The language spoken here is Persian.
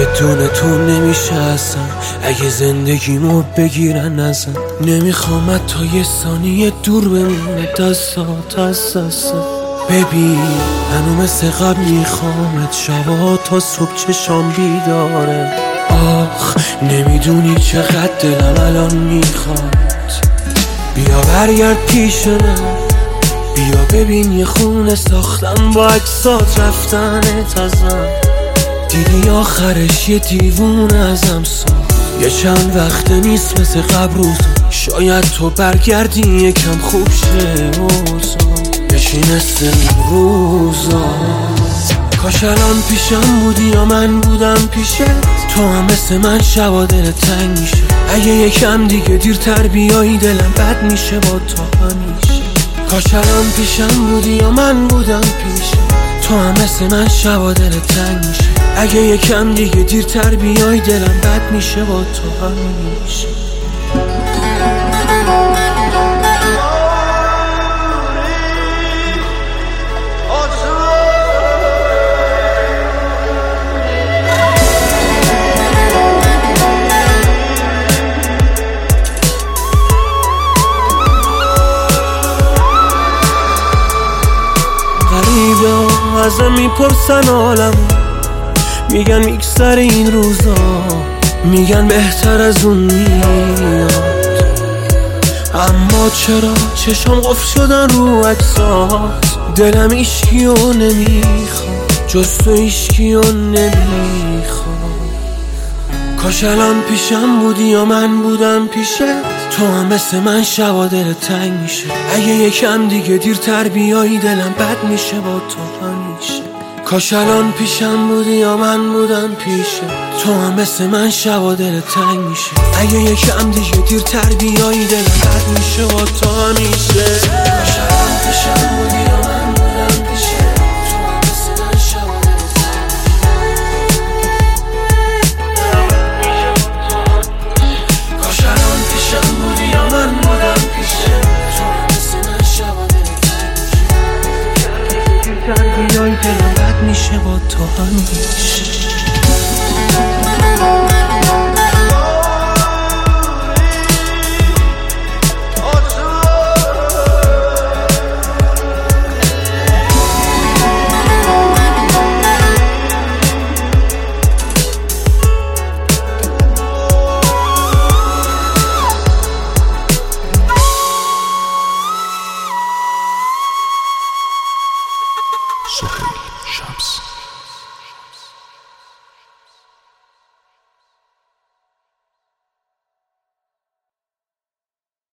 بدون تو نمیشه اصلا، اگه زندگیمو بگیرن ازم. نمیخوام تا یه ثانیه دور بمونه دستات از دست. ببین هنو مثل قبل میخوامت، شبا تا صبح چشام بیداره. آخ نمیدونی چقدر دلم الان میخواد. بیا برگرد پیش من، بیا ببین یه خونه ساختم با عکسات رفتنت ازم. دیدی آخرش یه دیوونه ازم ساخت. یه چند وقت نیست مثل قبل روزا، شاید تو برگردی یکم خوب شه اوزا، بشی مثل اون روزا. کاش الان پیشم بودی یا من بودم پیشت، تو هم مثل من شبا دل تنگ میشه. اگه یکم دیگه دیرتر بیایی دلم بد میشه با تو همیشه. کاش الان پیشم بودی یا من بودم پیشت، تو هم مثل من شبا دل تنگ میشه. اگه یکم دیگه دیرتر بیای دلم بد میشه با تو همیشه. غریبه ازم میپرسن عالم، میگن میگذر این روزا، میگن بهتر از اون میاد. اما چرا چشم قفل شدن رو عکسات، دلم ایشکیو نمیخواد، جز تو ایشکیو نمیخواد. کاش الان پیشم بودی یا من بودم پیشت، تو هم مثل من شبا دل تنگ میشه. اگه یکم دیگه دیرتر بیایی دلم بد میشه با تو همیشه. کاش الان پیشم بودی یا من بودم پیشت، تو هم مثل من شبا دل تنگ میشه. اگه یکم دیگه دیرتر بیایی دلم بد میشه با تو همیشه. کاش الان پیشم بودی یا من بودم پیشت، تو هم مثل من شبا دل تنگ میشه. کاش الان پیشم بودی یا من بودم پیشت، تو هم مثل من شبا دل تنگ میشه. دیرتر بیایی دلم بد میشه با تو همیشه. سهیل شمس.